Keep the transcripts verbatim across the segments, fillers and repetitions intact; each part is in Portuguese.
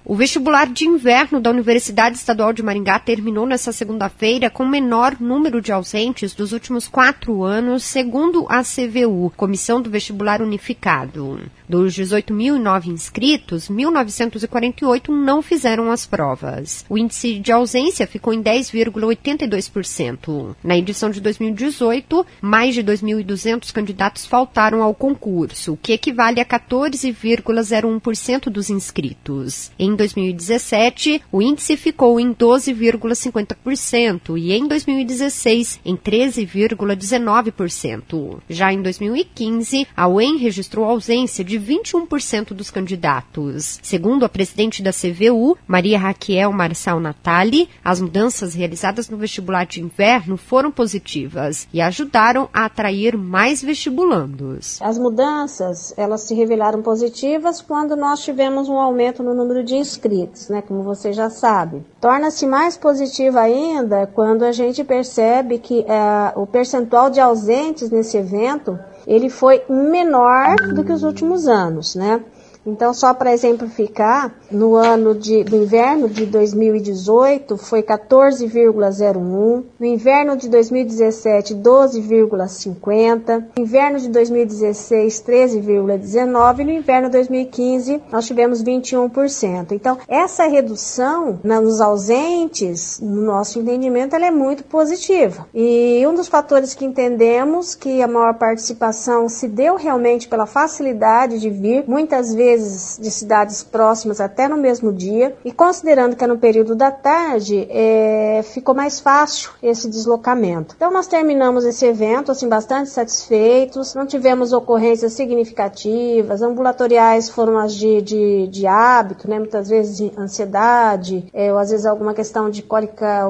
O vestibular de inverno da Universidade Estadual de Maringá terminou nesta segunda-feira com o menor número de ausentes dos últimos quatro anos, segundo a C V U, Comissão do Vestibular Unificado. Dos dezoito mil e nove inscritos, mil novecentos e quarenta e oito não fizeram as provas. O índice de ausência ficou em dez vírgula oitenta e dois por cento. Na edição de dois mil e dezoito, mais de dois mil e duzentos candidatos faltaram ao concurso, o que equivale a quatorze vírgula zero um por cento dos inscritos. Em dois mil e dezessete, o índice ficou em doze vírgula cinquenta por cento e em dois mil e dezesseis em treze vírgula dezenove por cento. Já em dois mil e quinze, a U E M registrou ausência de vinte e um por cento dos candidatos. Segundo a presidente da C V U, Maria Raquel Marçal Natali, as mudanças realizadas no vestibular de inverno foram positivas e ajudaram a atrair mais vestibulandos. As mudanças, elas se revelaram positivas quando nós tivemos um aumento no número de inscritos, né, como você já sabe. Torna-se mais positiva ainda quando a gente percebe que uh, o percentual de ausentes nesse evento ele foi menor do que os últimos anos, né? Então, só para exemplificar, no ano de, do inverno de dois mil e dezoito foi quatorze vírgula zero um, no inverno de dois mil e dezessete, doze vírgula cinquenta, no inverno de dois mil e dezesseis, treze vírgula dezenove e no inverno de dois mil e quinze nós tivemos vinte e um por cento. Então, essa redução nos ausentes, no nosso entendimento, ela é muito positiva. E um dos fatores que entendemos que a maior participação se deu realmente pela facilidade de vir, muitas vezes de cidades próximas até no mesmo dia, e considerando que é no período da tarde, é, ficou mais fácil esse deslocamento. Então nós terminamos esse evento assim bastante satisfeitos, não tivemos ocorrências significativas, ambulatoriais foram as de, de, de hábito, né, muitas vezes de ansiedade, é, ou às vezes alguma questão de cólica,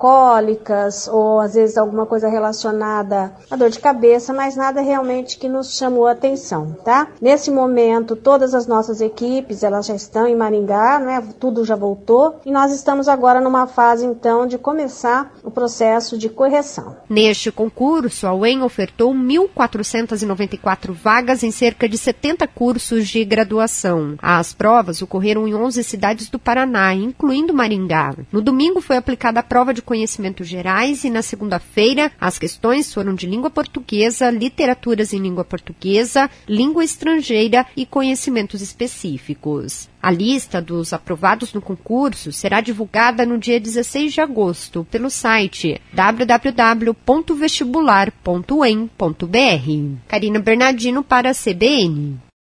cólicas, ou às vezes alguma coisa relacionada à dor de cabeça, mas nada realmente que nos chamou a atenção, tá? Nesse momento, todas as nossas equipes, elas já estão em Maringá, né? Tudo já voltou e nós estamos agora numa fase, então, de começar o processo de correção. Neste concurso, a U E M ofertou mil quatrocentas e noventa e quatro vagas em cerca de setenta cursos de graduação. As provas ocorreram em onze cidades do Paraná, incluindo Maringá. No domingo foi aplicada a prova de conhecimentos gerais e na segunda-feira as questões foram de língua portuguesa, literaturas em língua portuguesa, língua estrangeira e conhecimentos específicos. A lista dos aprovados no concurso será divulgada no dia dezesseis de agosto pelo site w w w ponto vestibular ponto u e m ponto b r. Karina Bernardino para a C B N.